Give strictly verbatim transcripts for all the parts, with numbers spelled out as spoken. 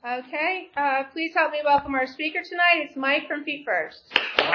Okay, uh, please help me welcome our speaker tonight. It's Mike from Feet First.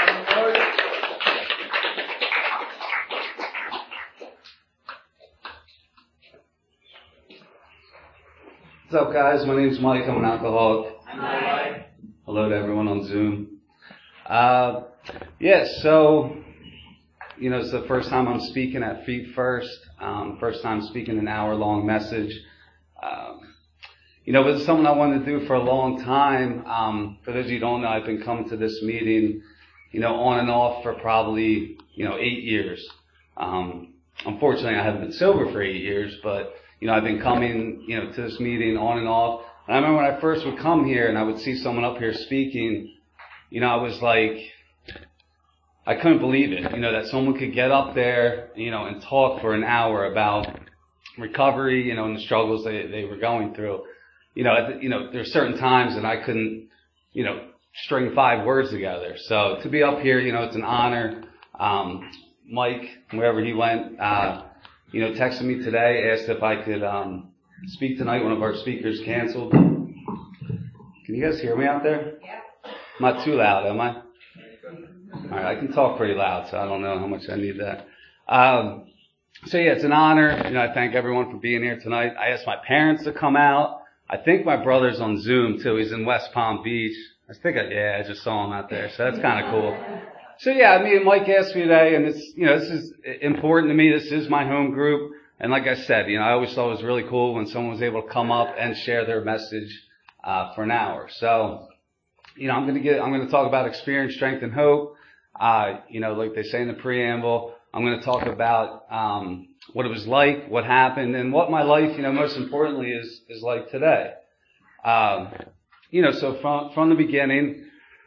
What's up, guys? My name's Mike. I'm an alcoholic. Hi. Mike. Hello to everyone on Zoom. Uh, yeah, so, you know, it's the first time I'm speaking at Feet First. Um, first time speaking an hour-long message. Um, you know, this is something I wanted to do for a long time. Um, for those of you who don't know, I've been coming to this meeting, you know, on and off for probably, you know, eight years. Um, unfortunately, I haven't been sober for eight years, but you know, I've been coming, you know, to this meeting on and off. And I remember when I first would come here and I would see someone up here speaking, you know, I was like, I couldn't believe it, you know, that someone could get up there, you know, and talk for an hour about recovery, you know, and the struggles they, they were going through. You know, at the, you know, there's certain times that I couldn't, you know, string five words together. So to be up here, you know, it's an honor. Um, Mike, wherever he went, uh, you know, texted me today, asked if I could um, speak tonight. One of our speakers canceled. Can you guys hear me out there? Yeah. I'm not too loud, am I? All right, I can talk pretty loud, so I don't know how much I need that. Um, so yeah, it's an honor. You know, I thank everyone for being here tonight. I asked my parents to come out. I think my brother's on Zoom too. He's in West Palm Beach. I think, I, yeah, I just saw him out there, so that's kind of cool. So yeah, I mean, Mike asked me today, and it's, you know, this is important to me. This is my home group. And like I said, you know, I always thought it was really cool when someone was able to come up and share their message, uh, for an hour. So, you know, I'm going to get, I'm going to talk about experience, strength, and hope. Uh, you know, like they say in the preamble, I'm going to talk about, um, what it was like, what happened, and what my life, you know, most importantly is, is like today. Um, you know, so from, from the beginning,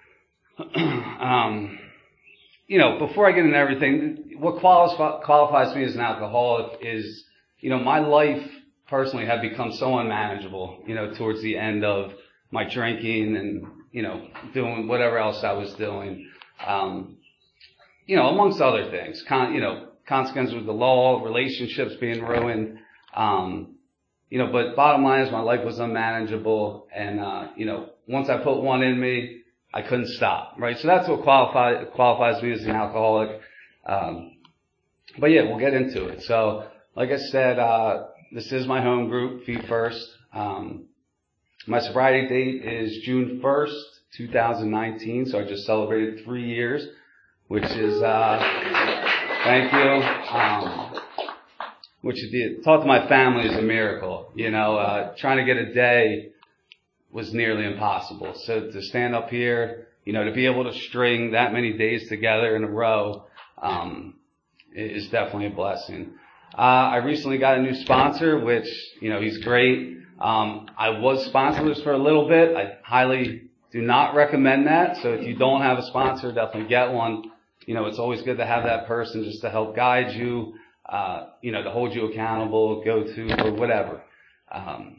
um, you know, before I get into everything, what qualifies, qualifies me as an alcoholic is, you know, my life personally had become so unmanageable, you know, towards the end of my drinking and, you know, doing whatever else I was doing, um, you know, amongst other things, Con, you know, consequences with the law, relationships being ruined, um, you know, but bottom line is my life was unmanageable, and, uh, you know, once I put one in me, I couldn't stop, right? So that's what qualify, qualifies me as an alcoholic. Um, but yeah, we'll get into it. So, like I said, uh, this is my home group, Feet First. Um, my sobriety date is June first, two thousand nineteen. So I just celebrated three years, which is, uh, thank you. Um, which is, talk to my family is a miracle. You know, uh, trying to get a day was nearly impossible. So to stand up here, you know, to be able to string that many days together in a row, um, is definitely a blessing. Uh, I recently got a new sponsor, which, you know, he's great. Um, I was sponsorless for a little bit. I highly do not recommend that. So if you don't have a sponsor, definitely get one. You know, it's always good to have that person just to help guide you, uh, you know, to hold you accountable, go to, or whatever. Um,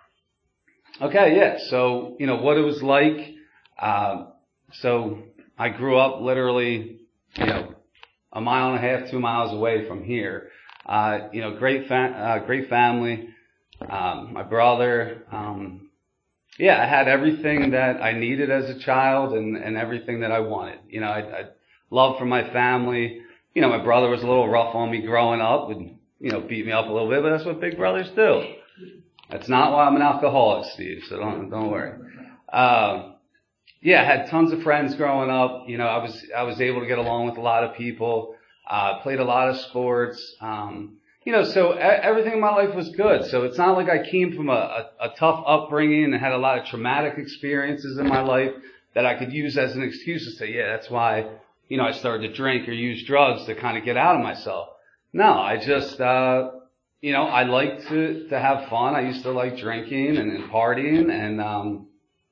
Okay, yeah, so, you know, what it was like, uh, so I grew up literally, you know, a mile and a half, two miles away from here. Uh, you know, great fa- uh, great family, um, my brother, um, yeah, I had everything that I needed as a child and, and everything that I wanted. You know, I, I love for my family. You know, my brother was a little rough on me growing up, would, you know, beat me up a little bit, but that's what big brothers do. That's not why I'm an alcoholic, Steve, so don't, don't worry. Um, yeah, I had tons of friends growing up. You know, I was, I was able to get along with a lot of people, uh, played a lot of sports. Um, you know, so everything in my life was good. So it's not like I came from a, a, a tough upbringing and had a lot of traumatic experiences in my life that I could use as an excuse to say, yeah, that's why, you know, I started to drink or use drugs to kind of get out of myself. No, I just, uh, You know, I like to, to have fun. I used to like drinking and, and partying and, um,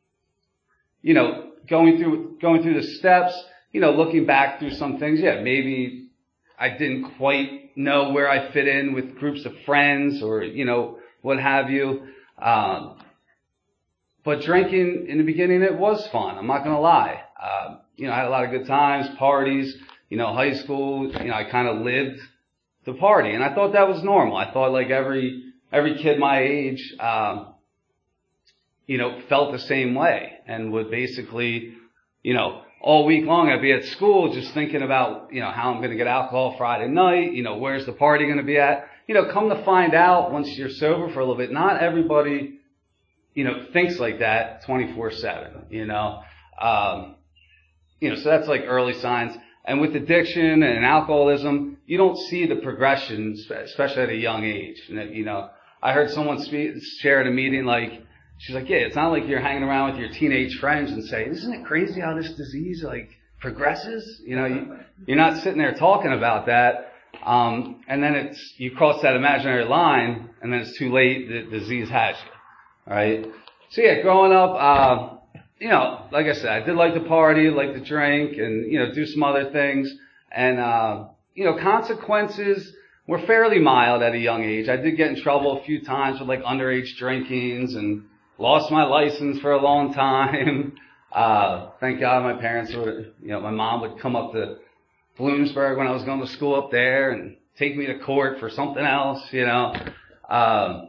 you know, going through, going through the steps, you know, looking back through some things. Yeah, maybe I didn't quite know where I fit in with groups of friends or, you know, what have you. Um, but drinking in the beginning, it was fun. I'm not going to lie. Uh, you know, I had a lot of good times, parties, you know, high school, you know, I kind of lived the party. And I thought that was normal. I thought like every, every kid my age, um, you know, felt the same way and would basically, you know, all week long I'd be at school just thinking about, you know, how I'm going to get alcohol Friday night, you know, where's the party going to be at? You know, come to find out once you're sober for a little bit, not everybody, you know, thinks like that twenty-four seven, you know. Um, you know, so that's like early signs. And with addiction and alcoholism, you don't see the progression, especially at a young age. You know, I heard someone speak, share at a meeting like, she's like, yeah, it's not like you're hanging around with your teenage friends and say, isn't it crazy how this disease like progresses? You know, you, you're not sitting there talking about that. Um, and then it's, you cross that imaginary line and then it's too late. The disease has you. Right? So yeah, growing up, uh, you know, like I said, I did like to party, like to drink and, you know, do some other things. And, uh, you know, consequences were fairly mild at a young age. I did get in trouble a few times with like underage drinkings and lost my license for a long time. Uh, thank God my parents were, you know, my mom would come up to Bloomsburg when I was going to school up there and take me to court for something else, you know. Um,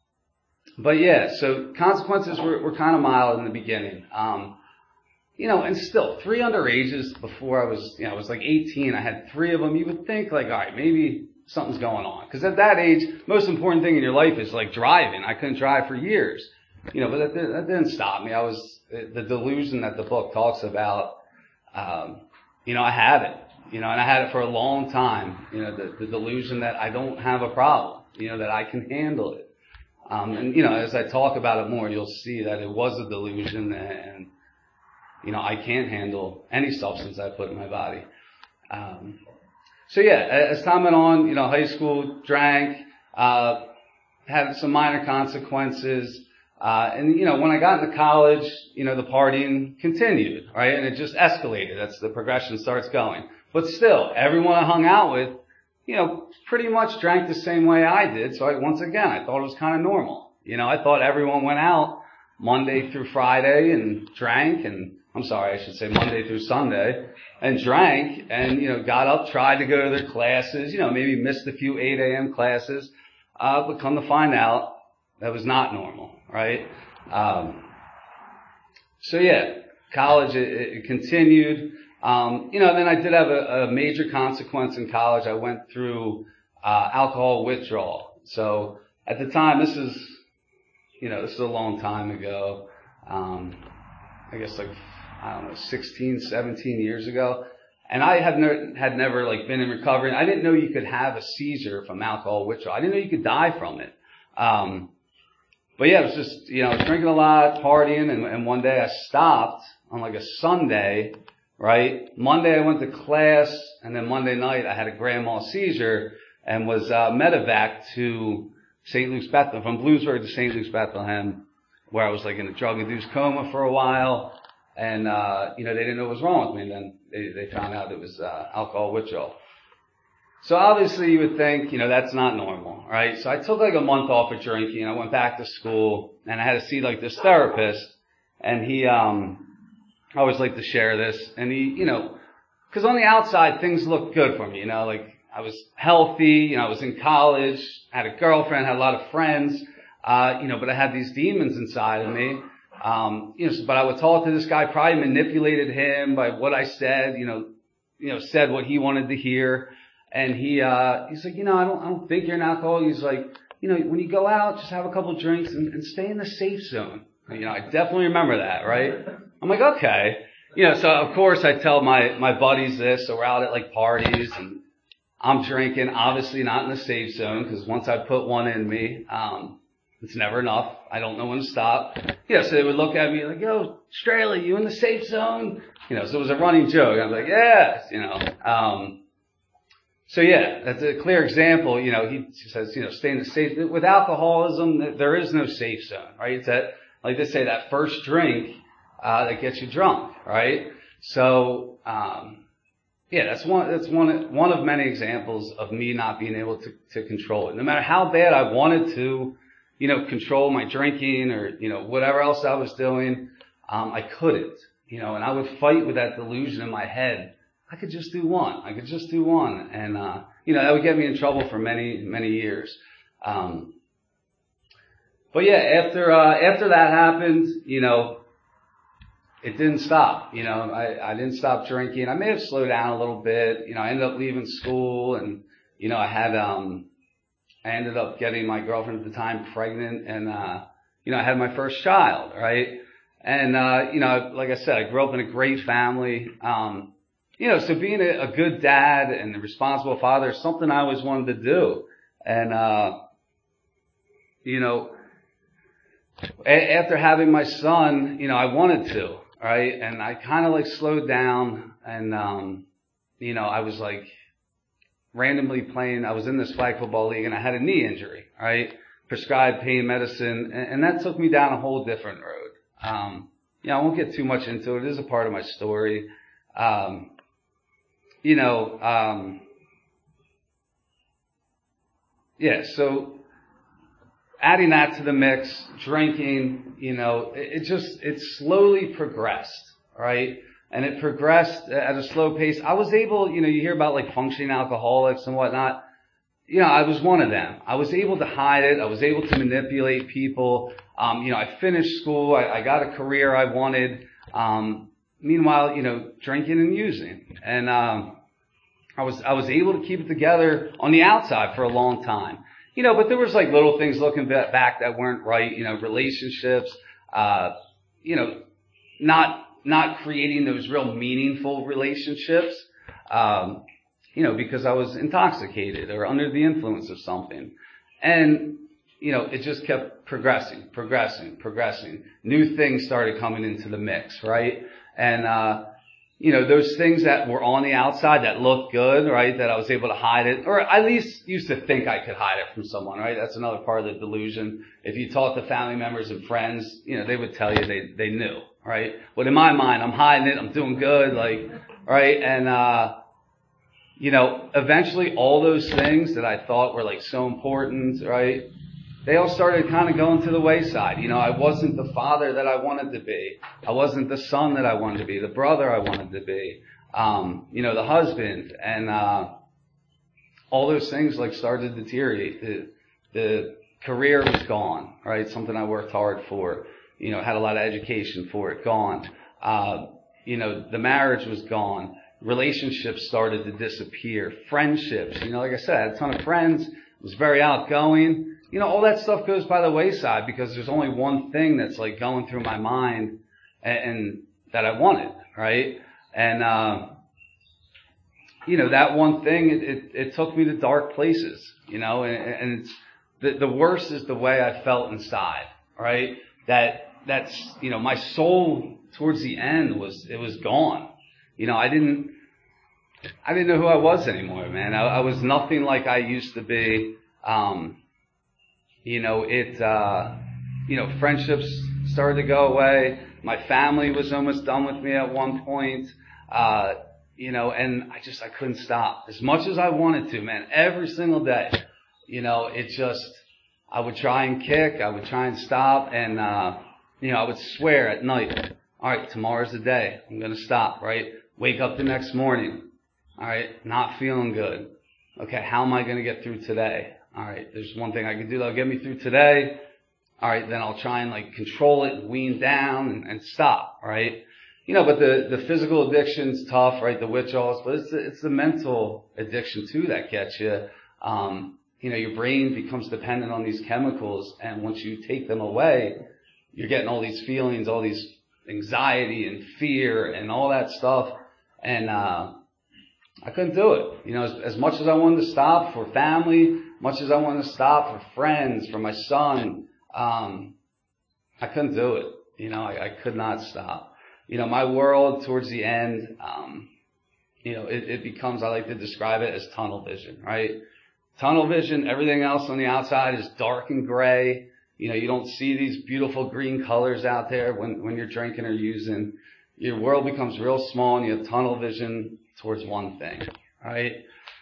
But yeah, so consequences were, were kind of mild in the beginning. Um, you know, and still, three underages before I was, you know, I was like eighteen. I had three of them. You would think like, all right, maybe something's going on. Because at that age, most important thing in your life is like driving. I couldn't drive for years. You know, but that, that didn't stop me. I was, the delusion that the book talks about, um, you know, I had it. You know, and I had it for a long time. You know, the, the delusion that I don't have a problem. You know, that I can handle it. Um, and, you know, as I talk about it more, you'll see that it was a delusion and, you know, I can't handle any substance I put in my body. Um, so yeah, as time went on, you know, high school, drank, uh, had some minor consequences. Uh, and, you know, when I got into college, you know, the partying continued, right? And it just escalated. That's the progression starts going. But still, everyone I hung out with, you know, pretty much drank the same way I did. So I, once again, I thought it was kind of normal. You know, I thought everyone went out Monday through Friday and drank and, I'm sorry, I should say Monday through Sunday and drank and, you know, got up, tried to go to their classes, you know, maybe missed a few eight a.m. classes, uh, but come to find out that was not normal, right? Um, so yeah, college, it, it continued. Um, you know, then I did have a, a major consequence in college. I went through uh, alcohol withdrawal. So at the time, this is, you know, this is a long time ago. Um, I guess like, I don't know, sixteen, seventeen years ago. And I had, ne- had never like been in recovery. I didn't know you could have a seizure from alcohol withdrawal. I didn't know you could die from it. Um, but yeah, it was just, you know, I was drinking a lot, partying, and, and one day I stopped on like a Sunday. Right? Monday I went to class, and then Monday night I had a grand mal seizure and was uh, medevac to Saint Luke's Bethlehem, from Bloomsburg to Saint Luke's Bethlehem, where I was like in a drug-induced coma for a while, and uh, you know they didn't know what was wrong with me. And then they, they found out it was uh, alcohol withdrawal. So obviously you would think, you know, that's not normal, right? So I took like a month off of drinking. I went back to school, and I had to see like this therapist, and he um. I always like to share this. And he, you know, because on the outside, things looked good for me. You know, like I was healthy, you know, I was in college, had a girlfriend, had a lot of friends, uh, you know, but I had these demons inside of me. Um, you know, but I would talk to this guy, probably manipulated him by what I said, you know, you know, said what he wanted to hear. And he, uh, he's like, you know, I don't, I don't think you're an alcoholic. He's like, you know, when you go out, just have a couple drinks and, and stay in the safe zone. You know, I definitely remember that, right? I'm like, okay. You know, so of course I tell my, my buddies this, so we're out at like parties and I'm drinking, obviously not in the safe zone, because once I put one in me, um, it's never enough. I don't know when to stop. You know, so they would look at me like, yo, Straley, you in the safe zone? You know, so it was a running joke. I was like, yes, you know. Um, so yeah, that's a clear example. You know, he says, you know, stay in the safe. With alcoholism, there is no safe zone, right? It's that, like they say, that first drink, uh, that gets you drunk, right? So, um, yeah, that's one, that's one, one of many examples of me not being able to, to control it. No matter how bad I wanted to, you know, control my drinking or, you know, whatever else I was doing, um, I couldn't, you know, and I would fight with that delusion in my head. I could just do one. I could just do one. And, uh, you know, that would get me in trouble for many, many years. Um, but yeah, after, uh, after that happened, you know, it didn't stop. You know, I, I didn't stop drinking. I may have slowed down a little bit. You know, I ended up leaving school and, you know, I had, um, I ended up getting my girlfriend at the time pregnant and, uh, you know, I had my first child, right? And, uh, you know, like I said, I grew up in a great family. Um, you know, so being a, a good dad and a responsible father is something I always wanted to do. And, uh, you know, a- after having my son, you know, I wanted to, right? And I kind of like slowed down and, um, you know, I was like randomly playing. I was in this flag football league and I had a knee injury, right? Prescribed pain medicine. And, and that took me down a whole different road. Um, you know, I won't get too much into it. It is a part of my story. Um, you know, um, yeah, so adding that to the mix, drinking, you know, it, it just, it slowly progressed, right? And it progressed at a slow pace. I was able, you know, you hear about like functioning alcoholics and whatnot. You know, I was one of them. I was able to hide it. I was able to manipulate people. Um, you know, I finished school. I, I got a career I wanted. Um, meanwhile, you know, drinking and using. And, um, I was, I was able to keep it together on the outside for a long time. You know, but there was like little things looking back that weren't right. You know, relationships, uh, you know, not, not creating those real meaningful relationships. Um, you know, because I was intoxicated or under the influence of something. And, you know, it just kept progressing, progressing, progressing. New things started coming into the mix, right? And, uh, you know, those things that were on the outside that looked good, right, that I was able to hide it, or at least used to think I could hide it from someone, right? That's another part of the delusion. If you talk to family members and friends, you know, they would tell you they, they knew, right? But in my mind, I'm hiding it, I'm doing good, like, right? And, uh, you know, eventually all those things that I thought were like so important, right? They all started kind of going to the wayside. You know, I wasn't the father that I wanted to be. I wasn't the son that I wanted to be, the brother I wanted to be, um, you know, the husband. And, uh, all those things like started to deteriorate. The, the career was gone, right? Something I worked hard for, you know, had a lot of education for it, gone. Uh, you know, the marriage was gone. Relationships started to disappear. Friendships, you know, like I said, I had a ton of friends, was very outgoing. You know, all that stuff goes by the wayside because there's only one thing that's like going through my mind and, and that I wanted, right? And, uh, you know, that one thing, it, it, it took me to dark places, you know, and, and it's, the, the worst is the way I felt inside, right? That, that's, you know, my soul towards the end was, it was gone. You know, I didn't, I didn't know who I was anymore, man. I, I was nothing like I used to be. Um, you know, it, uh, you know, friendships started to go away. My family was almost done with me at one point. Uh, you know, and I just, I couldn't stop. As much as I wanted to, man, every single day, you know, it just, I would try and kick, I would try and stop, and, uh, you know, I would swear at night, all right, tomorrow's the day. I'm going to stop, right? Wake up the next morning. All right, not feeling good. Okay, how am I going to get through today? All right, there's one thing I can do that'll get me through today. All right, then I'll try and like control it and wean down and, and stop, right? You know, but the, the physical addiction's tough, right? The withdrawals, but it's the, it's the mental addiction too that gets you. Um, you know, your brain becomes dependent on these chemicals, and once you take them away, you're getting all these feelings, all these anxiety and fear and all that stuff. And, uh, I couldn't do it. You know, as, as much as I wanted to stop for family, much as I wanted to stop for friends, for my son, um, I couldn't do it. You know, I, I could not stop. You know, my world towards the end, um, you know, it, it becomes, I like to describe it as tunnel vision, right? Tunnel vision, everything else on the outside is dark and gray. You know, you don't see these beautiful green colors out there when, when you're drinking or using. Your world becomes real small and you have tunnel vision towards one thing, right?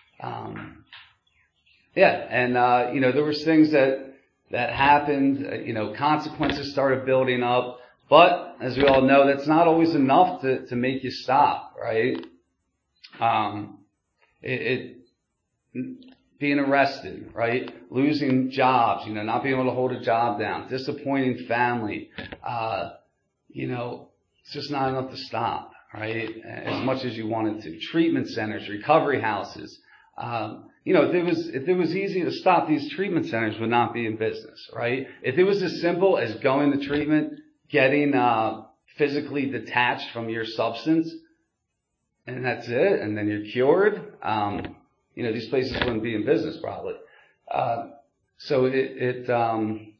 Um, yeah, and, uh, you know, there was things that, that happened, uh, you know, consequences started building up, but as we all know, that's not always enough to, to make you stop, right? Um, it, it, being arrested, right? Losing jobs, you know, not being able to hold a job down, disappointing family, uh, you know, it's just not enough to stop, right? As much as you wanted to. Treatment centers, recovery houses. Um, you know, if it was, if it was easy to stop, these treatment centers would not be in business, right? If it was as simple as going to treatment, getting, uh, physically detached from your substance, and that's it, and then you're cured, um, you know, these places wouldn't be in business probably. Uh, so it, it, um,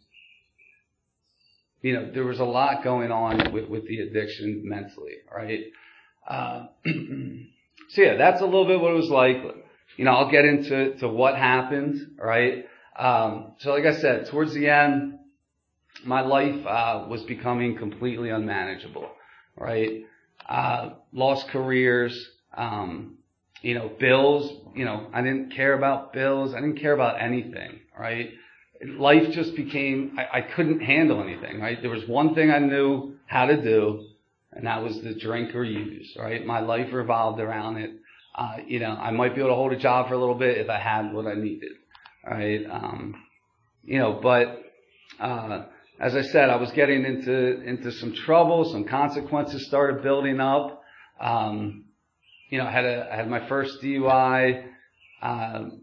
you know, there was a lot going on with, with the addiction mentally, right? Uh, so yeah, that's a little bit what it was like. You know, I'll get into to what happened, right? Um, so like I said, towards the end, my life uh, was becoming completely unmanageable, right? Uh, lost careers, um, you know, bills. You know, I didn't care about bills. I didn't care about anything, right? Life just became, I, I couldn't handle anything, right? There was one thing I knew how to do, and that was to drink or use, right? My life revolved around it. Uh, you know, I might be able to hold a job for a little bit if I had what I needed, right? Um, you know, but, uh, as I said, I was getting into, into some trouble, some consequences started building up. Um, you know, I had a, I had my first D U I, um,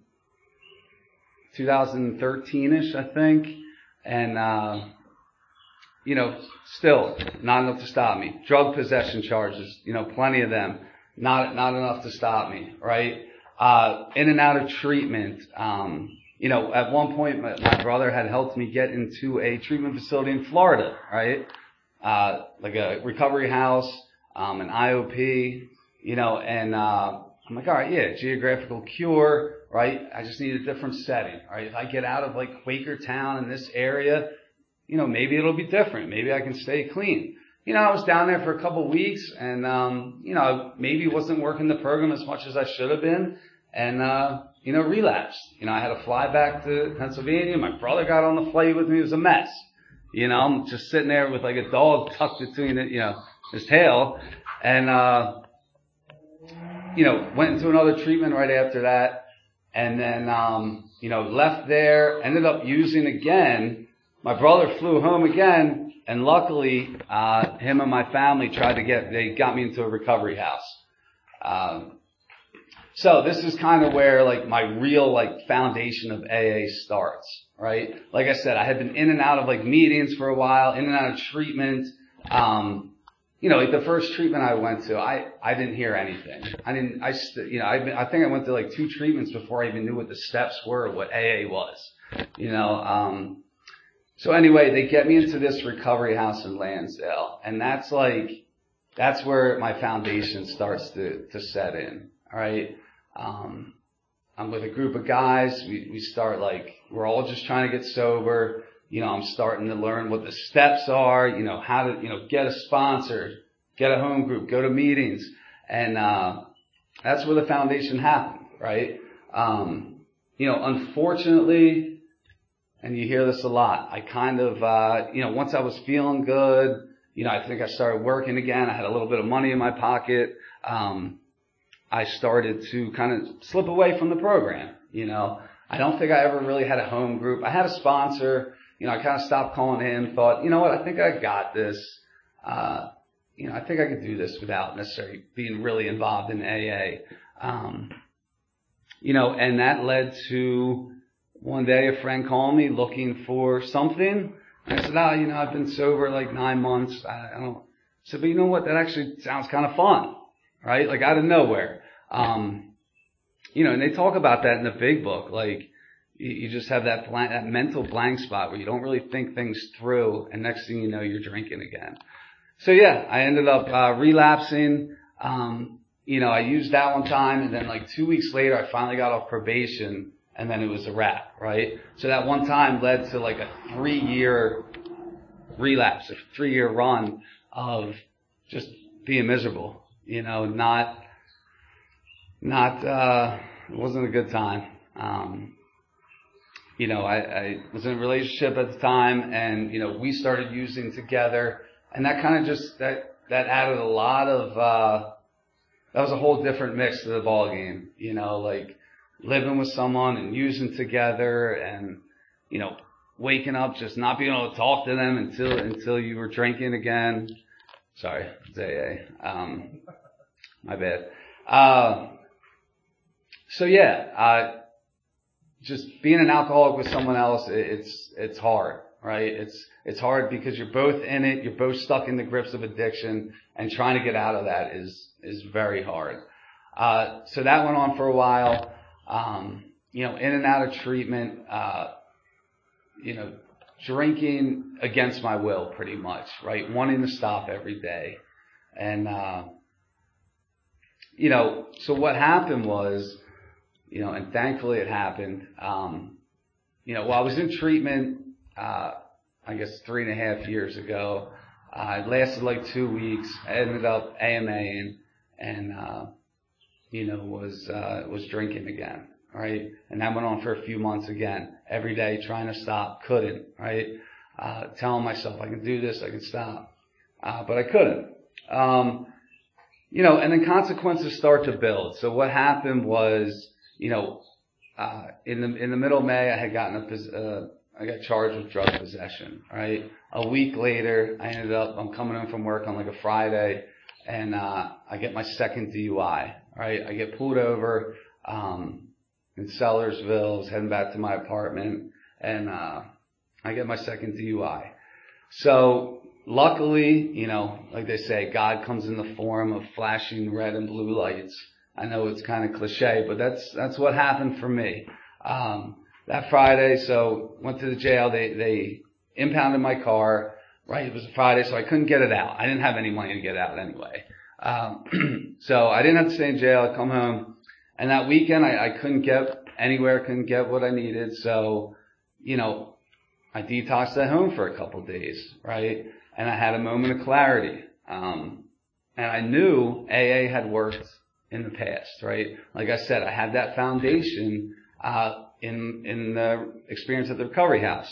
twenty thirteen-ish, I think, and, uh, you know, still not enough to stop me. Drug possession charges, you know, plenty of them. Not, not enough to stop me, right? Uh, in and out of treatment. Um, you know, at one point, my, my brother had helped me get into a treatment facility in Florida, right? Uh, like a recovery house, um, an I O P, you know, and, uh, I'm like, all right, yeah, geographical cure, right? I just need a different setting, right? If I get out of like Quakertown in this area, you know, maybe it'll be different. Maybe I can stay clean. You know, I was down there for a couple of weeks and, um, you know, maybe wasn't working the program as much as I should have been and, uh, you know, relapsed. You know, I had to fly back to Pennsylvania. My brother got on the flight with me. It was a mess. You know, I'm just sitting there with like a dog tucked between it, you know, his tail and, uh, you know, went into another treatment right after that and then, um, you know, left there, ended up using again. My brother flew home again. And luckily, uh, him and my family tried to get, they got me into a recovery house. Um, so this is kind of where like my real like foundation of A A starts, right? Like I said, I had been in and out of like meetings for a while, in and out of treatment. Um, you know, like the first treatment I went to, I, I didn't hear anything. I didn't, I, st- you know, I, I think I went to like two treatments before I even knew what the steps were, what A A was, you know, um, So anyway, they get me into this recovery house in Lansdale, and that's like, that's where my foundation starts to, to set in, alright? Um, I'm with a group of guys, we, we start like, we're all just trying to get sober, you know, I'm starting to learn what the steps are, you know, how to, you know, get a sponsor, get a home group, go to meetings, and, uh, that's where the foundation happened, right? Um, you know, unfortunately, and you hear this a lot. I kind of, uh, you know, once I was feeling good, you know, I think I started working again. I had a little bit of money in my pocket. Um, I started to kind of slip away from the program. You know, I don't think I ever really had a home group. I had a sponsor. You know, I kind of stopped calling in, thought, you know what, I think I got this. Uh, you know, I think I could do this without necessarily being really involved in A A. Um, you know, and that led to, one day a friend called me looking for something. I said, oh, you know, I've been sober like nine months. I, I don't, I said, but you know what? That actually sounds kind of fun, right? Like out of nowhere. Um, you know, and they talk about that in the big book. Like you, you just have that blank, that mental blank spot where you don't really think things through. And next thing you know, you're drinking again. So yeah, I ended up, uh, relapsing. Um, you know, I used that one time and then like two weeks later, I finally got off probation. And then it was a wrap, right? So that one time led to like a three-year relapse, a three-year run of just being miserable, you know, not, not, uh, it wasn't a good time. Um, you know, I, I was in a relationship at the time and, you know, we started using together and that kind of just, that, that added a lot of, uh, that was a whole different mix to the ball game, you know, like, living with someone and using together and, you know, waking up, just not being able to talk to them until, until you were drinking again. Sorry, it's A A. Um, my bad. Uh, so yeah, uh, just being an alcoholic with someone else, it's, it's hard, right? It's, it's hard because you're both in it, you're both stuck in the grips of addiction, and trying to get out of that is, is very hard. Uh, so that went on for a while. Um, you know, in and out of treatment, uh, you know, drinking against my will pretty much, right? Wanting to stop every day. And, uh, you know, so what happened was, you know, and thankfully it happened, um, you know, while I was in treatment, uh, I guess three and a half years ago, uh, it lasted like two weeks. I ended up AMAing and, uh, you know, was, uh, was drinking again, right? And that went on for a few months again, every day trying to stop, couldn't, right? Uh, telling myself I can do this, I can stop, uh, but I couldn't. Um, you know, and then consequences start to build. So what happened was, you know, uh, in the, in the middle of May, I had gotten a, uh, I got charged with drug possession, right? A week later, I ended up, I'm coming in from work on like a Friday, and, uh, I get my second D U I, right? I get pulled over, um, in Sellersville, I was heading back to my apartment, and, uh, I get my second D U I. So, luckily, you know, like they say, God comes in the form of flashing red and blue lights. I know it's kind of cliche, but that's, that's what happened for me. Um, that Friday, so went to the jail, they, they impounded my car, right? It was a Friday, so I couldn't get it out. I didn't have any money to get out anyway. Um, so I didn't have to stay in jail. I come home, and that weekend I, I couldn't get anywhere, couldn't get what I needed. So, you know, I detoxed at home for a couple of days, right? And I had a moment of clarity. Um, and I knew A A had worked in the past, right? Like I said, I had that foundation, uh, in, in the experience at the recovery house.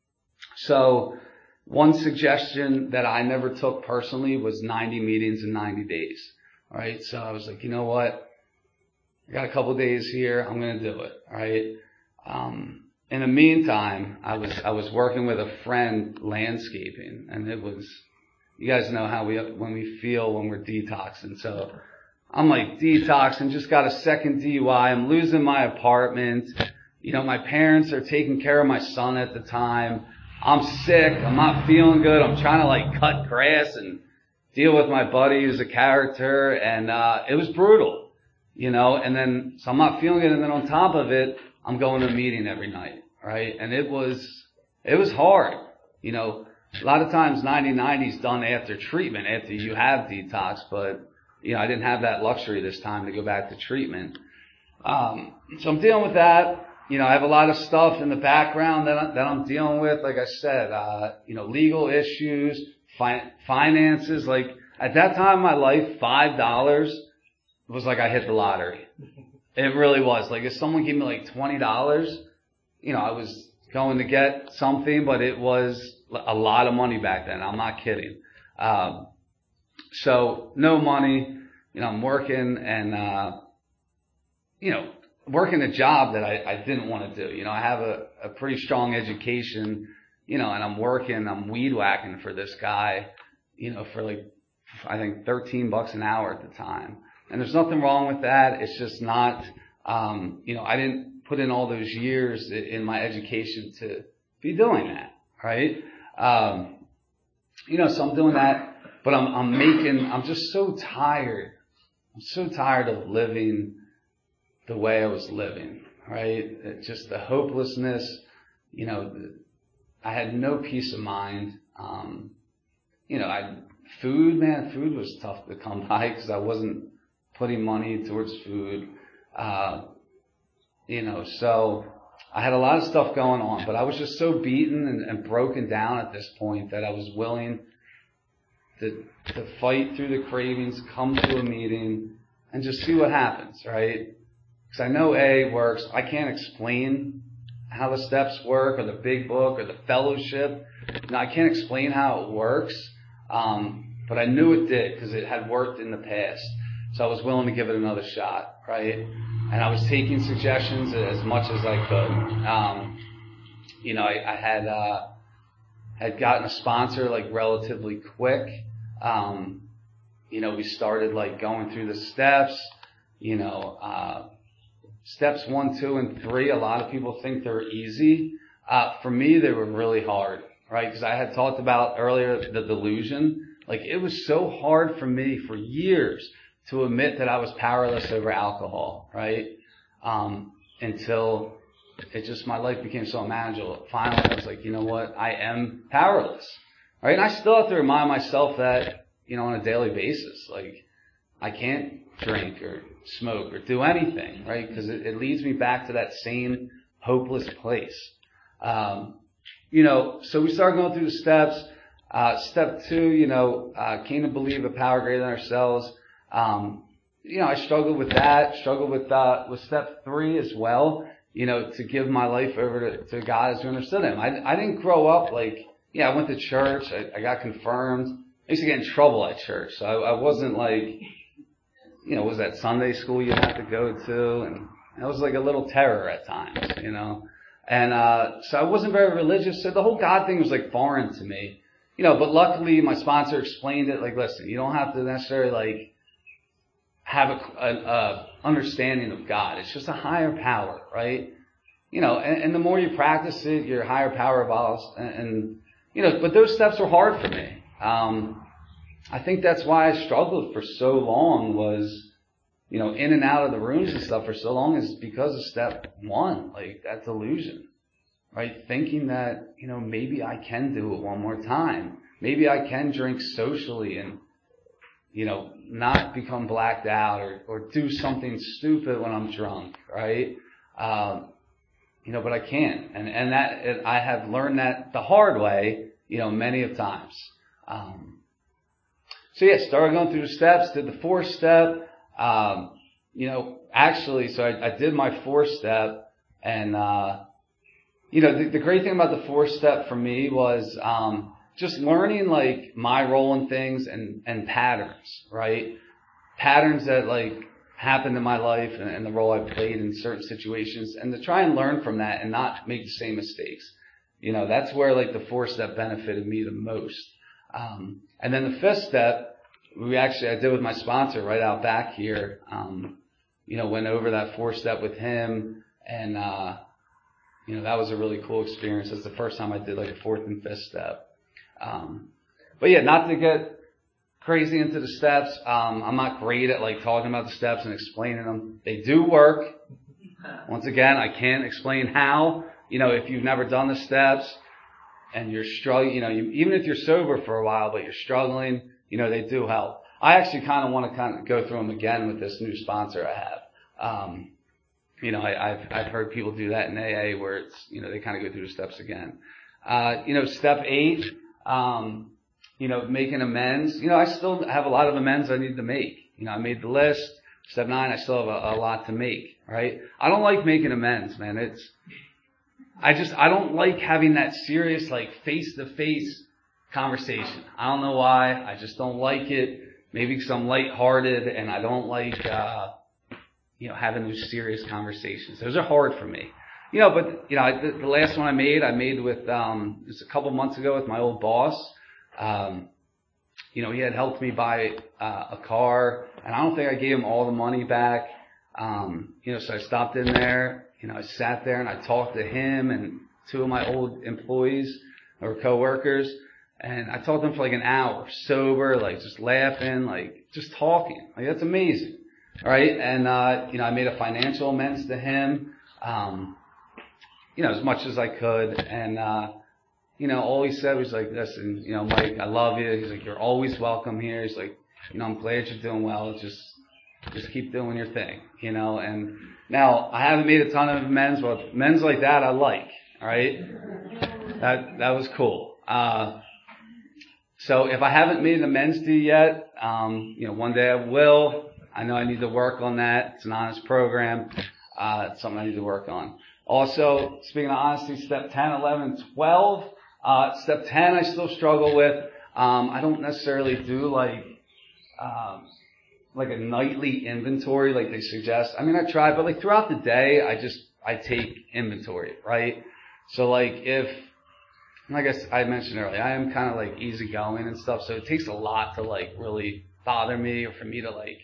So one suggestion that I never took personally was ninety meetings in ninety days, right? So I was like, you know what? I got a couple of days here. I'm going to do it, right? Um, in the meantime, I was, I was working with a friend landscaping, and it was, you guys know how we, when we feel when we're detoxing. So I'm like detoxing, just got a second D U I. I'm losing my apartment. You know, my parents are taking care of my son at the time. I'm sick. I'm not feeling good. I'm trying to like cut grass and deal with my buddy who's a character. And, uh, it was brutal, you know, and then, so I'm not feeling good. And then on top of it, I'm going to a meeting every night, right? And it was, it was hard. You know, a lot of times ninety ninety is done after treatment, after you have detox, but, you know, I didn't have that luxury this time to go back to treatment. Um, so I'm dealing with that. You know, I have a lot of stuff in the background that, I, that I'm dealing with. Like I said, uh, you know, legal issues, fi- finances. Like at that time in my life, five dollars was like I hit the lottery. It really was. Like if someone gave me like twenty dollars, you know, I was going to get something, but it was a lot of money back then. I'm not kidding. Um, so no money, you know, I'm working and, uh, you know, working a job that I, I didn't want to do. You know, I have a, a pretty strong education, you know, and I'm working, I'm weed whacking for this guy, you know, for like, I think thirteen bucks an hour at the time. And there's nothing wrong with that. It's just not, um, you know, I didn't put in all those years in my education to be doing that, right? Um, you know, so I'm doing that, but I'm, I'm making, I'm just so tired. I'm so tired of living the way I was living, right? It just the hopelessness, you know, I had no peace of mind. Um, you know, I, food, man, food was tough to come by because I wasn't putting money towards food. Uh, you know, so I had a lot of stuff going on, but I was just so beaten and, and broken down at this point that I was willing to, to fight through the cravings, come to a meeting and just see what happens, right? Because I know A A works. I can't explain how the steps work or the big book or the fellowship. No, I can't explain how it works, um, but I knew it did because it had worked in the past. So I was willing to give it another shot, right? And I was taking suggestions as much as I could. Um, you know, I, I had, uh, had gotten a sponsor like relatively quick. Um, you know, we started like going through the steps, you know, uh, steps one, two, and three. A lot of people think they're easy. Uh, for me, they were really hard, right? Because I had talked about earlier the delusion. Like, it was so hard for me for years to admit that I was powerless over alcohol, right? Um, until it just, my life became so unmanageable. Finally, I was like, you know what? I am powerless, right? And I still have to remind myself that, you know, on a daily basis. Like, I can't drink or smoke or do anything, right? Because it, it leads me back to that same hopeless place. Um, you know, so we started going through the steps. Uh, step two, you know, uh, came to believe a power greater than ourselves. Um, you know, I struggled with that, struggled with, uh, with step three as well, you know, to give my life over to, to God as we understood Him. I, I didn't grow up like, yeah, I went to church, I, I got confirmed. I used to get in trouble at church, so I, I wasn't like, you know, was that Sunday school you had to go to, and I was like a little terror at times, you know. And, uh, so I wasn't very religious, so the whole God thing was like foreign to me. You know, but luckily my sponsor explained it like, listen, you don't have to necessarily like have a, a, a understanding of God. It's just a higher power, right? You know, and, and the more you practice it, your higher power evolves. And, and, you know, but those steps were hard for me. Um, I think that's why I struggled for so long was, you know, in and out of the rooms and stuff for so long is because of step one, like that delusion. Right? Thinking that, you know, maybe I can do it one more time. Maybe I can drink socially and, you know, not become blacked out or, or do something stupid when I'm drunk, right? Um, you know, but I can't. And, and that, it, I have learned that the hard way, you know, many of times. Um, so yeah, started going through the steps, did the fourth step, um, you know, actually, so I, I did my fourth step and, uh, You know, the, the great thing about the fourth step for me was um, just learning, like, my role in things and, and patterns, right? Patterns that, like, happened in my life and, and the role I played in certain situations, and to try and learn from that and not make the same mistakes. You know, that's where, like, the fourth step benefited me the most. Um, and then the fifth step, we actually, I did with my sponsor right out back here. Um, you know, went over that fourth step with him, and, uh, you know, that was a really cool experience. That's the first time I did like a fourth and fifth step. Um, but yeah, not to get crazy into the steps. Um, I'm not great at like talking about the steps and explaining them. They do work. Once again, I can't explain how. You know, if you've never done the steps and you're struggling, you know, you, even if you're sober for a while, but you're struggling, you know, they do help. I actually kind of want to kind of go through them again with this new sponsor I have. Um, You know, I, I've, I've heard people do that in A A where it's, you know, they kind of go through the steps again. Uh, you know, step eight, um, you know, making amends. You know, I still have a lot of amends I need to make. You know, I made the list. Step nine, I still have a, a lot to make, right? I don't like making amends, man. It's, I just, I don't like having that serious, like, face-to-face conversation. I don't know why. I just don't like it. Maybe because I'm lighthearted and I don't like, uh, you know, having those serious conversations. Those are hard for me. You know, but, you know, I, the, the last one I made, I made with, um, just a couple months ago with my old boss. Um, you know, he had helped me buy, uh, a car, and I don't think I gave him all the money back. Um, you know, so I stopped in there, you know, I sat there and I talked to him and two of my old employees or coworkers, and I talked to them for like an hour, sober, like just laughing, like just talking. Like, that's amazing. All right, and, uh, you know, I made a financial amends to him, um, you know, as much as I could, and, uh, you know, all he said was like, listen, you know, Mike, I love you. He's like, you're always welcome here. He's like, you know, I'm glad you're doing well. Just, just keep doing your thing, you know, and now I haven't made a ton of amends, but amends like that I like, all right? That, that was cool. Uh, so if I haven't made an amends to you yet, um, you know, one day I will. I know I need to work on that. It's an honest program. Uh, it's something I need to work on. Also, speaking of honesty, step ten, eleven, twelve. Uh, step ten, I still struggle with. Um, I don't necessarily do like, um, like a nightly inventory like they suggest. I mean, I try, but like throughout the day, I just, I take inventory, right? So like if, like I, I mentioned earlier, I am kind of like easygoing and stuff, so it takes a lot to like really bother me or for me to like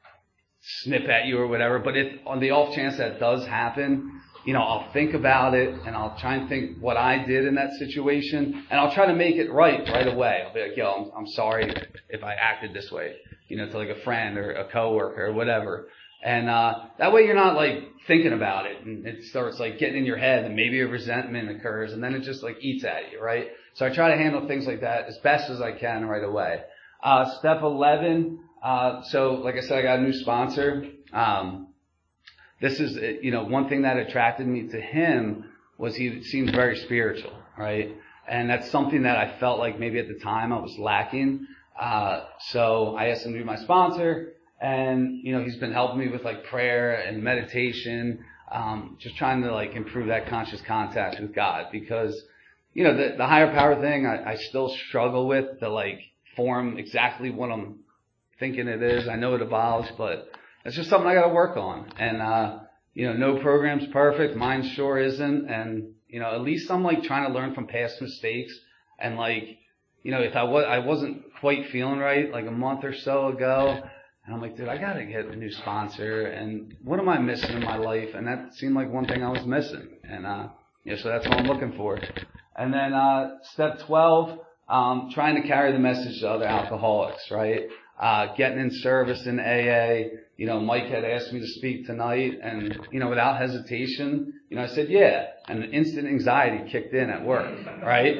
snip at you or whatever. But if on the off chance that does happen, you know, I'll think about it and I'll try and think what I did in that situation, and I'll try to make it right right away. I'll be like, yo, I'm, I'm sorry if I acted this way, you know, to like a friend or a coworker or whatever. And, uh, that way you're not like thinking about it and it starts like getting in your head and maybe a resentment occurs and then it just like eats at you, right? So I try to handle things like that as best as I can right away. Uh, step eleven, uh, so like I said, I got a new sponsor. Um, this is, you know, one thing that attracted me to him was he seemed very spiritual, right? And that's something that I felt like maybe at the time I was lacking. Uh, so I asked him to be my sponsor. And, you know, he's been helping me with like prayer and meditation, um, just trying to like improve that conscious contact with God because, you know, the, the higher power thing, I, I still struggle with to like form exactly what I'm thinking it is. I know it evolves, but it's just something I got to work on. And, uh, you know, no program's perfect. Mine sure isn't. And, you know, at least I'm like trying to learn from past mistakes and like, you know, if I was, I wasn't quite feeling right like a month or so ago. And I'm like, dude, I gotta get a new sponsor, and what am I missing in my life? And that seemed like one thing I was missing. And, uh, yeah, so that's what I'm looking for. And then, uh, step twelve, um, trying to carry the message to other alcoholics, right? Uh, getting in service in A A. You know, Mike had asked me to speak tonight, and, you know, without hesitation, you know, I said, yeah. And instant anxiety kicked in at work, right?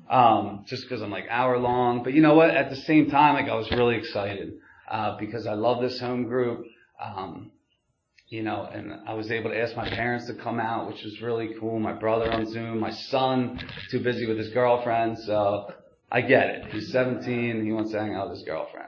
Um, just because I'm like hour long. But you know what? At the same time, like I was really excited. Uh, because I love this home group, um, you know, and I was able to ask my parents to come out, which was really cool. My brother on Zoom, my son, too busy with his girlfriend, so I get it. He's seventeen, he wants to hang out with his girlfriend.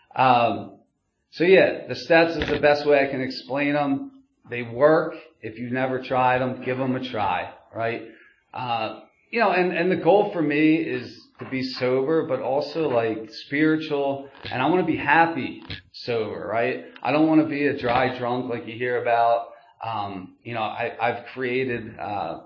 Um, so yeah, the steps is the best way I can explain them. They work. If you've never tried them, give them a try, right? Uh, you know, and, and the goal for me is to be sober, but also like spiritual, and I want to be happy sober, right? I don't want to be a dry drunk like you hear about. Um, you know, I, I've created, uh,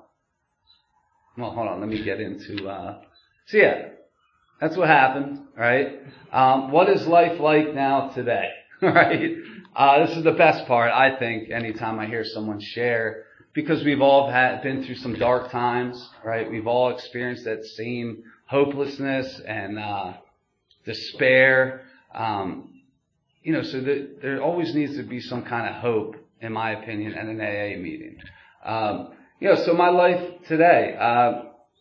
well, hold on, let me get into, uh, so yeah, that's what happened, right? Um, what is life like now today, right? Uh, this is the best part, I think, anytime I hear someone share, because we've all had, been through some dark times, right? We've all experienced that same hopelessness and uh despair. Um, you know, so that there always needs to be some kind of hope, in my opinion, at an A A meeting. Um, you know, so my life today, uh,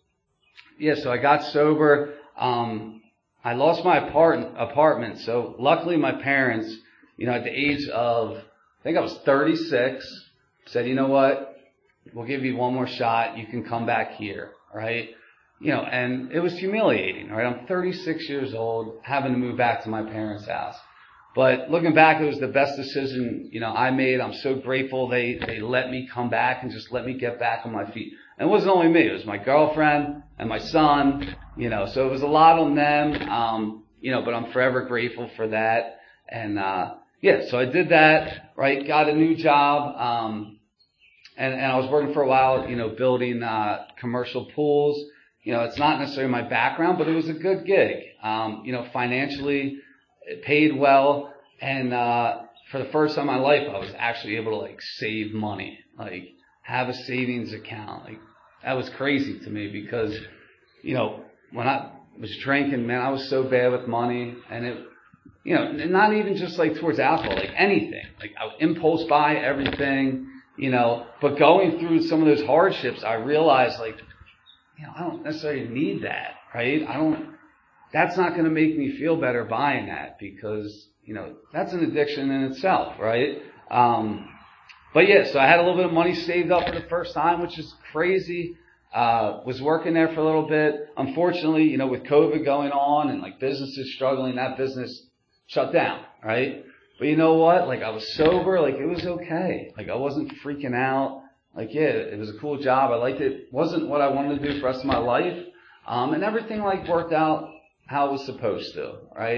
yeah, so I got sober. Um, I lost my apart- apartment. So luckily my parents, you know, at the age of, I think I was thirty-six, said, you know what, we'll give you one more shot. You can come back here, right? You know, and it was humiliating, right? I'm thirty-six years old, having to move back to my parents' house. But looking back, it was the best decision, you know, I made. I'm so grateful they, they let me come back and just let me get back on my feet. And it wasn't only me, it was my girlfriend and my son, you know, so it was a lot on them, um, you know, but I'm forever grateful for that. And, uh, yeah, so I did that, right? Got a new job, um, and, and I was working for a while, you know, building, uh, commercial pools. You know, it's not necessarily my background, but it was a good gig. Um, you know, financially, it paid well. And, uh, for the first time in my life, I was actually able to like save money, like have a savings account. Like that was crazy to me because, you know, when I was drinking, man, I was so bad with money, and it, you know, not even just like towards alcohol, like anything. Like I would impulse buy everything, you know, but going through some of those hardships, I realized like, you know, I don't necessarily need that, right? I don't, that's not going to make me feel better buying that because, you know, that's an addiction in itself, right? Um, but yeah, so I had a little bit of money saved up for the first time, which is crazy. Uh, was working there for a little bit. Unfortunately, you know, with COVID going on and like businesses struggling, that business shut down, right? But you know what? Like I was sober, like it was okay. Like I wasn't freaking out. Like, yeah, it was a cool job. I liked it. It wasn't what I wanted to do for the rest of my life. Um, and everything like worked out how it was supposed to, right?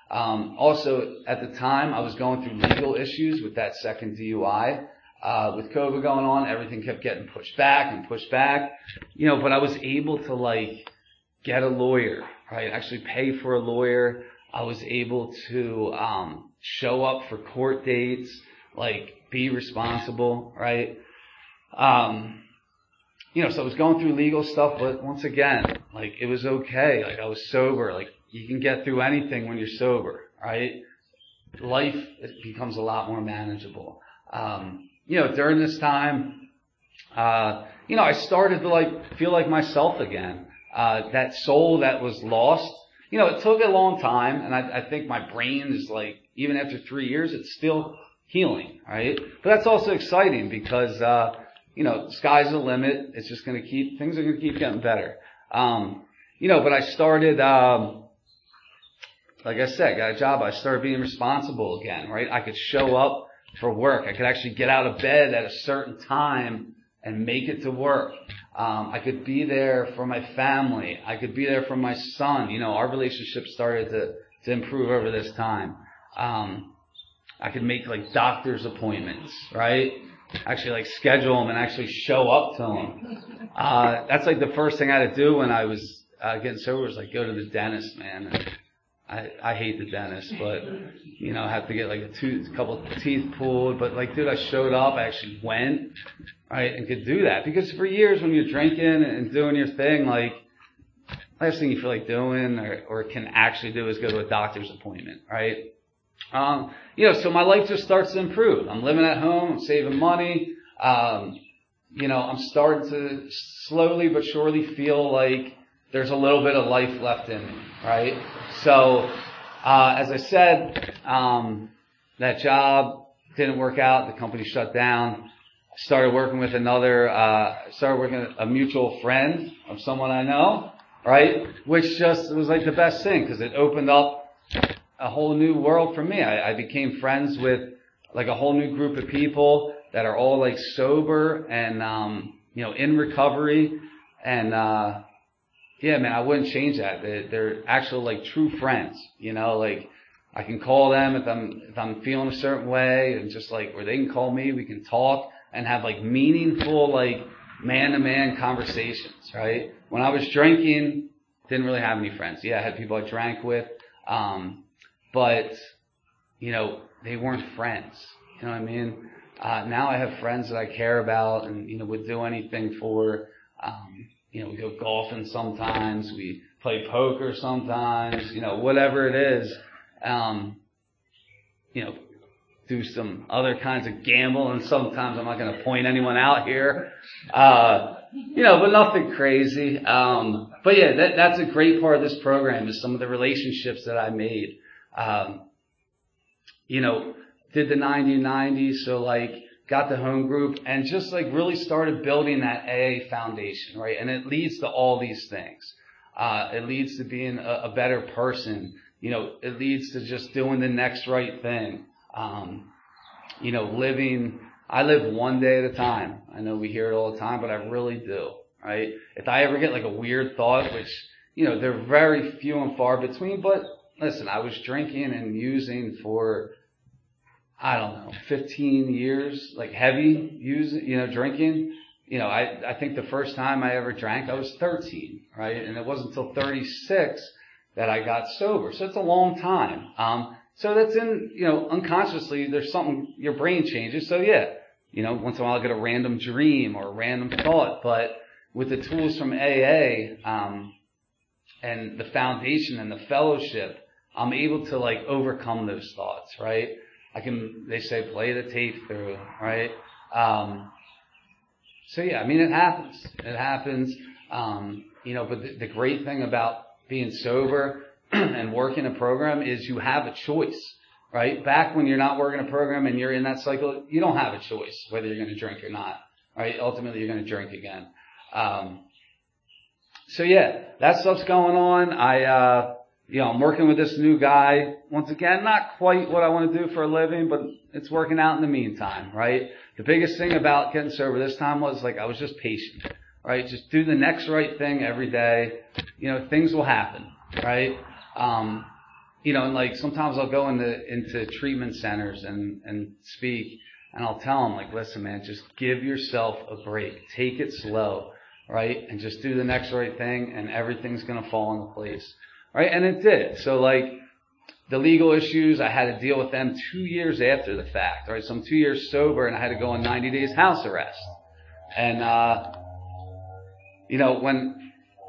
Um, also, at the time, I was going through legal issues with that second D U I. Uh, with COVID going on, everything kept getting pushed back and pushed back. You know, but I was able to, like, get a lawyer, right? Actually pay for a lawyer. I was able to um show up for court dates, like, be responsible, right? Um, you know, so I was going through legal stuff, but once again, like, it was okay. Like, I was sober. Like, you can get through anything when you're sober, right? Life, it becomes a lot more manageable. Um, you know, during this time, uh, you know, I started to, like, feel like myself again. Uh, that soul that was lost. You know, it took a long time, and I, I think my brain is, like, even after three years, it's still healing, right? But that's also exciting because, uh, you know, sky's the limit. It's just going to keep, things are going to keep getting better. Um, you know, but I started, um, like I said, got a job. I started being responsible again, right? I could show up for work. I could actually get out of bed at a certain time and make it to work. Um, I could be there for my family. I could be there for my son. You know, our relationship started to, to improve over this time. Um, I could make, like, doctor's appointments, right? Actually, like, schedule them and actually show up to them. Uh, that's, like, the first thing I had to do when I was uh, getting sober was, like, go to the dentist, man. And I, I hate the dentist, but, you know, I have to get, like, a, tooth, a couple of teeth pulled. But, like, dude, I showed up. I actually went, right, and could do that. Because for years when you're drinking and doing your thing, like, last thing you feel like doing or, or can actually do is go to a doctor's appointment, right? Um, you know, so my life just starts to improve. I'm living at home. I'm saving money. Um, you know, I'm starting to slowly but surely feel like there's a little bit of life left in me, right? So, uh, as I said, um, that job didn't work out. The company shut down. I started working with another, uh, started working with a mutual friend of someone I know, right? Which just was like the best thing because it opened up a whole new world for me. I, I became friends with like a whole new group of people that are all like sober and, um, you know, in recovery. And, uh, yeah, man, I wouldn't change that. They're, they're actual like true friends, you know, like I can call them if I'm, if I'm feeling a certain way and just like where they can call me, we can talk and have like meaningful, like man to man conversations, right? When I was drinking, didn't really have any friends. Yeah, I had people I drank with. Um, But, you know, they weren't friends. You know what I mean? Uh, now I have friends that I care about and, you know, would do anything for. Um, you know, we go golfing sometimes. We play poker sometimes. You know, whatever it is. Um, you know, do some other kinds of gambling. Sometimes I'm not going to point anyone out here. Uh, you know, but nothing crazy. Um, but yeah, that, that's a great part of this program is some of the relationships that I made. Um, you know, did the ninety ninety, so like got the home group and just like really started building that A A foundation, right? And it leads to all these things. Uh, it leads to being a, a better person. You know, it leads to just doing the next right thing. Um, you know, living, I live one day at a time. I know we hear it all the time, but I really do, right? If I ever get like a weird thought, which, you know, they're very few and far between, but listen, I was drinking and using for, I don't know, fifteen years, like heavy using, you know, drinking. You know, I, I think the first time I ever drank, I was thirteen, right? And it wasn't until thirty-six that I got sober. So it's a long time. Um, so that's in, you know, unconsciously, there's something, your brain changes. So yeah, you know, once in a while I get a random dream or a random thought, but with the tools from A A, um, and the foundation and the fellowship, I'm able to like overcome those thoughts, right? I can, they say, play the tape through, right? Um, so yeah, I mean, it happens. It happens. Um, you know, but the, the great thing about being sober and working a program is you have a choice, right? Back when you're not working a program and you're in that cycle, you don't have a choice whether you're going to drink or not, right? Ultimately, you're going to drink again. Um, so yeah, that stuff's going on. I, uh, you know, I'm working with this new guy. Once again, not quite what I want to do for a living, but it's working out in the meantime, right? The biggest thing about getting sober this time was like I was just patient, right? Just do the next right thing every day. You know, things will happen, right? Um, you know, and like sometimes I'll go into into treatment centers and and speak, and I'll tell them like, listen, man, just give yourself a break, take it slow, right, and just do the next right thing, and everything's gonna fall into place, right? And it did. So like the legal issues, I had to deal with them two years after the fact, right? So I'm two years sober, and I had to go on ninety days house arrest, and uh, you know when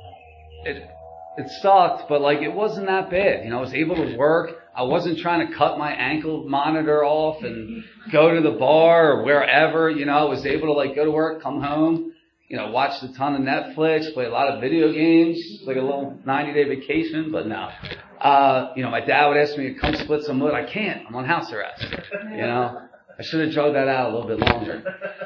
it. It sucked, but like it wasn't that bad. You know, I was able to work. I wasn't trying to cut my ankle monitor off and go to the bar or wherever. You know, I was able to like go to work, come home, you know, watch a ton of Netflix, play a lot of video games, like a little ninety day vacation, but no. Uh, you know, my dad would ask me to come split some wood. I can't. I'm on house arrest. You know, I should have drug that out a little bit longer.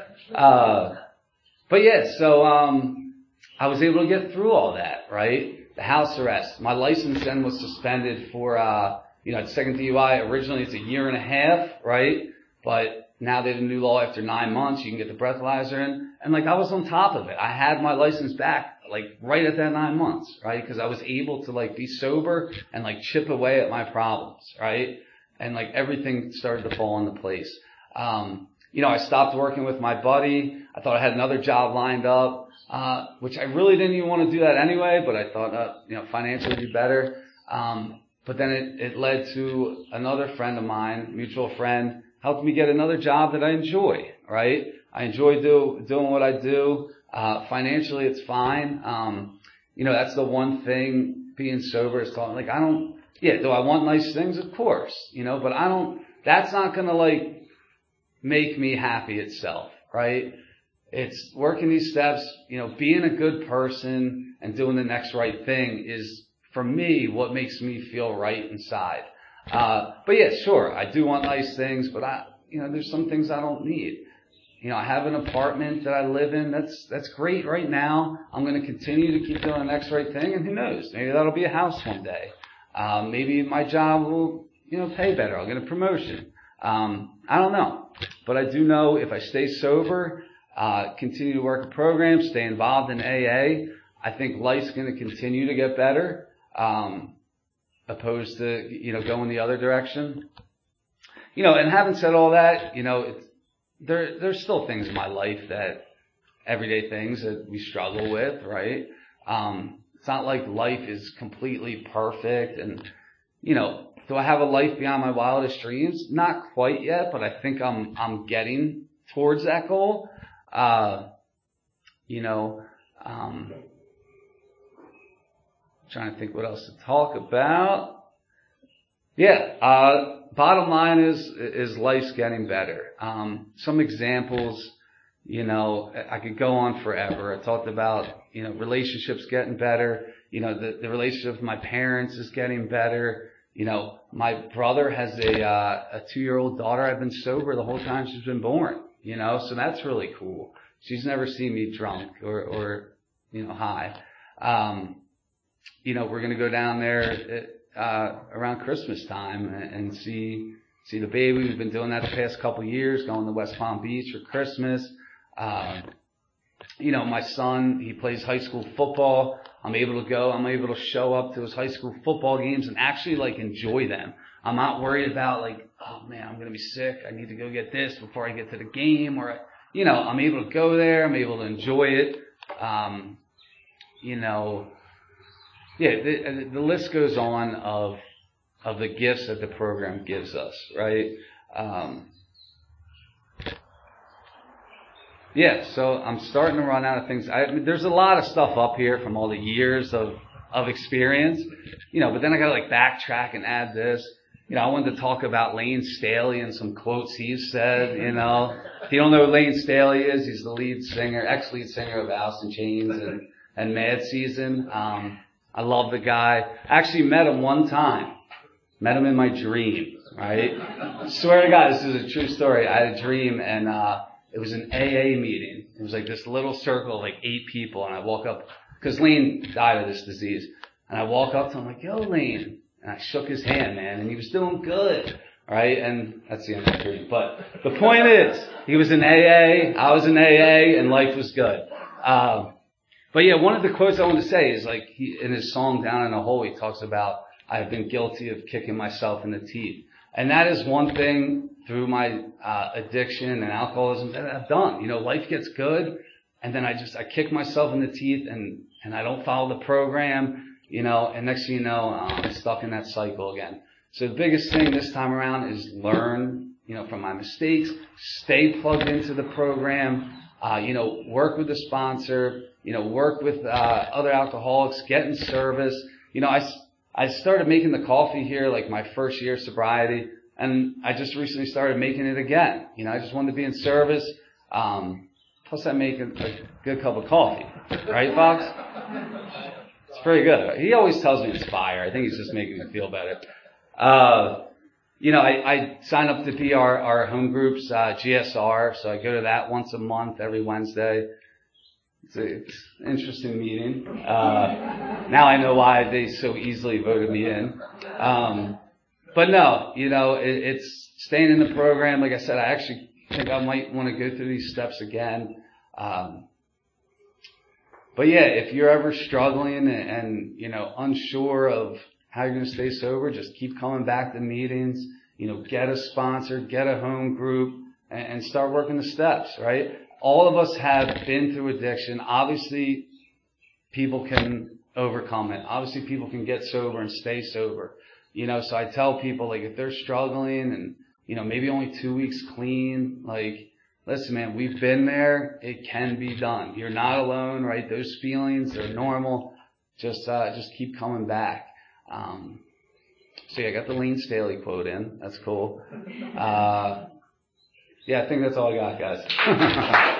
Uh, but yeah, so, um, I was able to get through all that, right? The house arrest. My license then was suspended for, uh, you know, second D U I. Originally it's a year and a half, right? But now they have a new law after nine months, you can get the breathalyzer in. And like I was on top of it. I had my license back like right at that nine months, right? Because I was able to like be sober and like chip away at my problems, right? And like everything started to fall into place. Um, you know, I stopped working with my buddy. I thought I had another job lined up. Uh, which I really didn't even want to do that anyway, but I thought, uh, you know, financially would be better. Um, but then it, it led to another friend of mine, mutual friend, helped me get another job that I enjoy, right? I enjoy do, doing what I do. Uh, financially, it's fine. Um, you know, that's the one thing being sober is thought, like, I don't, yeah, do I want nice things? Of course, you know, but I don't, that's not going to like make me happy itself, right? It's working these steps, you know, being a good person and doing the next right thing is, for me, what makes me feel right inside. Uh, but yeah, sure, I do want nice things, but I, you know, there's some things I don't need. You know, I have an apartment that I live in. That's, that's great right now. I'm going to continue to keep doing the next right thing, and who knows? Maybe that'll be a house one day. Um, maybe my job will, you know, pay better. I'll get a promotion. Um, I don't know. But I do know if I stay sober, Uh, continue to work a program, stay involved in A A, I think life's going to continue to get better, um, opposed to, you know, going the other direction. You know, and having said all that, you know, it's, there, there's still things in my life that, everyday things that we struggle with, right? Um, it's not like life is completely perfect and, you know, do I have a life beyond my wildest dreams? Not quite yet, but I think I'm, I'm getting towards that goal. Uh, you know, um, trying to think what else to talk about. Yeah, uh, bottom line is, is life's getting better. Um, some examples, you know, I could go on forever. I talked about, you know, relationships getting better. You know, the, the relationship with my parents is getting better. You know, my brother has a, uh, a two-year-old daughter. I've been sober the whole time she's been born. You know, so that's really cool. She's never seen me drunk or, or, you know, high. Um, you know, we're going to go down there, uh, around Christmas time and, and see, see the baby. We've been doing that the past couple of years, going to West Palm Beach for Christmas. Um, you know, my son, he plays high school football. I'm able to go, I'm able to show up to his high school football games and actually like enjoy them. I'm not worried about like, oh man, I'm going to be sick. I need to go get this before I get to the game, or, you know, I'm able to go there. I'm able to enjoy it. Um, you know, yeah, the, the list goes on of, of the gifts that the program gives us, right? Um, yeah, so I'm starting to run out of things. I, I mean, there's a lot of stuff up here from all the years of, of experience, you know, but then I gotta like backtrack and add this. You know, I wanted to talk about Lane Staley and some quotes he's said, you know. If you don't know who Lane Staley is, he's the lead singer, ex-lead singer of Alice in Chains and, and Mad Season. Um, I love the guy. I actually met him one time. Met him in my dream, right? I swear to God, this is a true story. I had a dream and, uh, it was an A A meeting. It was like this little circle of like eight people, and I walk up, cause Lane died of this disease. And I walk up to him like, yo, Lane. And I shook his hand, man, and he was doing good. Alright, and that's the end of the dream. But the point is, he was in A A, I was in A A, and life was good. Um, but yeah, one of the quotes I want to say is like, he, in his song Down in a Hole, he talks about I've been guilty of kicking myself in the teeth. And that is one thing through my uh, addiction and alcoholism that I've done. You know, life gets good, and then I just, I kick myself in the teeth, and, and I don't follow the program, you know, and next thing you know, I'm stuck in that cycle again. So the biggest thing this time around is learn, you know, from my mistakes, stay plugged into the program, uh, you know, work with the sponsor, you know, work with uh, other alcoholics, get in service. You know, I, I started making the coffee here like my first year of sobriety, and I just recently started making it again. You know, I just wanted to be in service. Um, plus I make a, a good cup of coffee. Right, Fox? It's pretty good. He always tells me it's fire. I think he's just making me feel better. Uh, you know, I, I sign up to be our, our home group's uh, G S R, so I go to that once a month, every Wednesday. It's, a, it's an interesting meeting. Uh, now I know why they so easily voted me in. Um, but no, you know, it, it's staying in the program. Like I said, I actually think I might want to go through these steps again. Um, but yeah, if you're ever struggling and, and, you know, unsure of how you're going to stay sober, just keep coming back to meetings, you know, get a sponsor, get a home group, and, and start working the steps, right? All of us have been through addiction. Obviously, people can overcome it. Obviously, people can get sober and stay sober. You know, so I tell people, like, if they're struggling and, you know, maybe only two weeks clean, like, listen, man, we've been there. It can be done. You're not alone, right? Those feelings are normal. Just, uh, just keep coming back. Um, so yeah, I got the Lane Staley quote in. That's cool. Uh, yeah, I think that's all I got, guys.